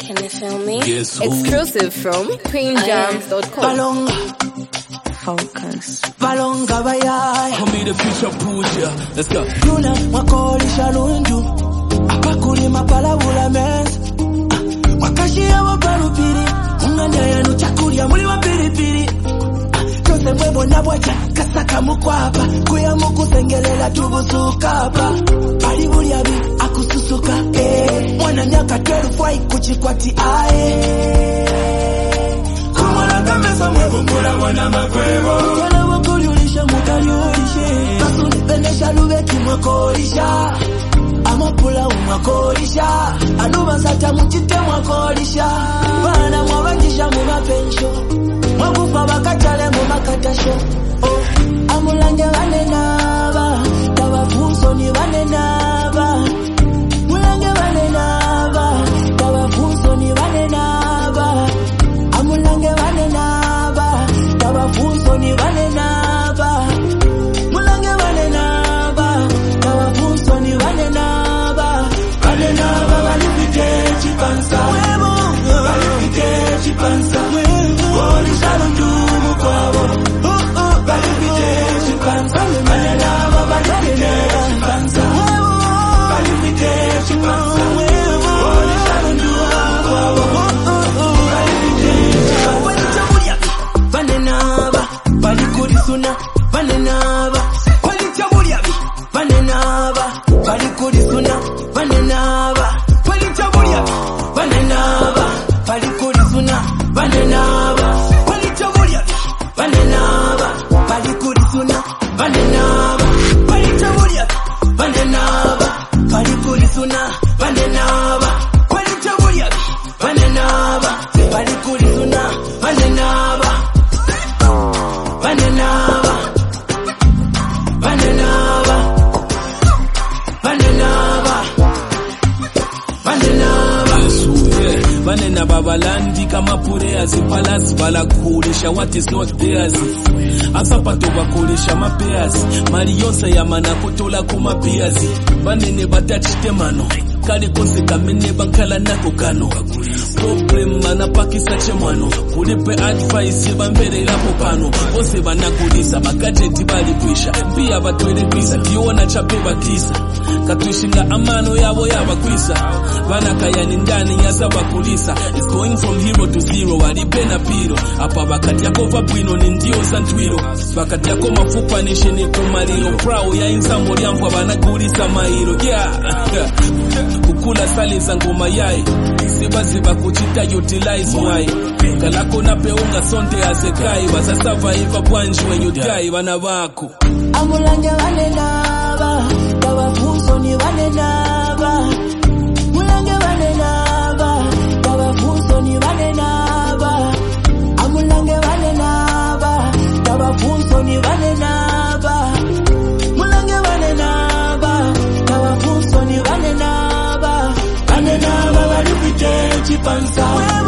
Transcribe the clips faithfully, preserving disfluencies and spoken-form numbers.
Can you feel me? Guess who? Exclusive from queen jams dot com. Balonga, Focus. balonga bayaya. Call me the future Pooja. Let's go. Luna wakolisha lundu, apakulima palabula meza. Wakashia wabalupiri, unganya yanu chakulia muli wa pilipili. Chose mwebo na bwaja, kasaka mukwapa, kuya mukusengelela tubusukapa. Palibuli abi, akususuka, eh. Mwana nyaka twelve fwai kuchikwati ae. Kumwana kamesa mwebo mula wana makwebo. Wana wakuliulisha mukaliulishe. Masuni penesha lubeki mwakolisha. Amapula umwakolisha. Anuba sata mchite mwakolisha. Bana mwabanjisha mumapensho. Mwakufa bakachale mumakatasho. Oh, amulange wane naba. Tabafuso ni wane naba. Mulange wane naba. Tabafuso ni wane naba. Amulange wane naba. Tabafuso ni wane naba. Mulange wane naba. Tabafuso ni wane naba. Wane naba balipite chipansa. Balipite chipansa. Woli shalundu mukwabo. Balipite chipansa. Wane naba balipite chipansa. Balipite chipansa. Woli shalundu mukwabo. Balipite chipansa. Wane naba balikulisuna. Wane naba walichabuliabi. Wane naba balikulisuna. Wane naba walichabuliabi. Wane naba balikulisuna. Wane naba walichabuliabi. Wane naba balikulisuna. Wane naba walichabuliabi. Wane naba balikulisuna. Wane naba walichabuliabi. Wane naba balikulisuna. Wane naba Wane naba Wane naba Wane naba Wane naba Guess who? Yeah. Wane naba balandi kama pureazi palazi balakulisha what is not theirs. Asapato bakulisha mapeazi Marionsa yamana kutola kumapiazi. Banene batachite mano kali kose kamene bankala nako kano. Problem mana pakisa chemwano. Kulipe advice bambere lapo pano. Ose banakulisa bakateti bali kwisha. Pia batwele kwisa diona chape bakisa. Katuishinga amano yabo yaba kwisa. Bana kayani ndani ya saba kulisa. It's going from hero to zero. Walipena piro. Apa bakati yako vabwino ni ndio santwilo. Bakati yako mafupa ni shini kumalilo. Prao ya insambo liambwa banagulisa mailo. Yeah. Kukula sali zangu mayai. Ziba ziba kuchita utilize why. Kalako na peunga sonte asekai. Basa survive bwanji when you die. Bana wako Amulange wane naba. Tabafuso ni wane naba. Mulange wane naba. Tabafuso ni wane naba. Amulange wane naba. Tabafuso ni wane naba. Mulange wane naba. Tabafuso ni wane naba. Wane naba balipite chipansa.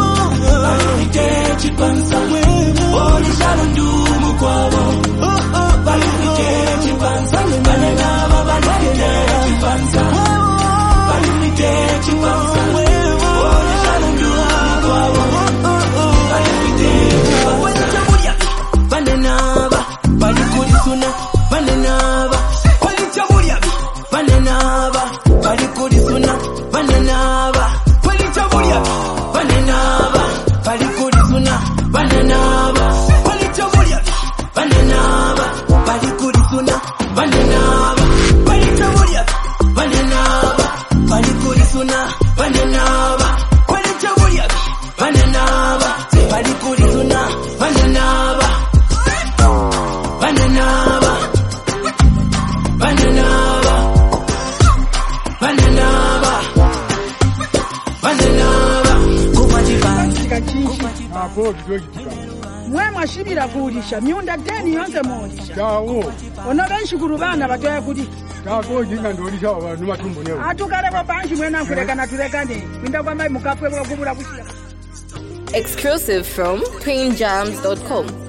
Balipite chipansa. Woli shalundu mukwabo. Balipite chipansa. Wane naba balipite chipansa. Balipite chipansa. Woli shalundu mukwabo. Balipite chipansa. Wane naba balikulisuna. Wane naba walichabuliabi. Wane naba balikulisuna. Wane naba walichabuliabi. Wane naba balikulisuna. Wane naba walichabuliabi. Wane naba balikulisuna. Wane naba walichabuliabi. Wane naba balikulisuna. Wane naba walichabuliabi. Wane naba balikulisuna. Wane naba Wane naba Wane naba Wane naba Wane naba Kupachika chishi Hapo kidogo kidogo. mwe mwashibira kulisha myunda deni yonse molisha Chawo. ono benshukuru bana batoya kuli Kako jinga ndolisha abantu matumbo leo. atukaleko panshi mwena nkuleka natulekane kwinda kwamba mukapwe bwakubula kushira Exclusive from queen jams dot com.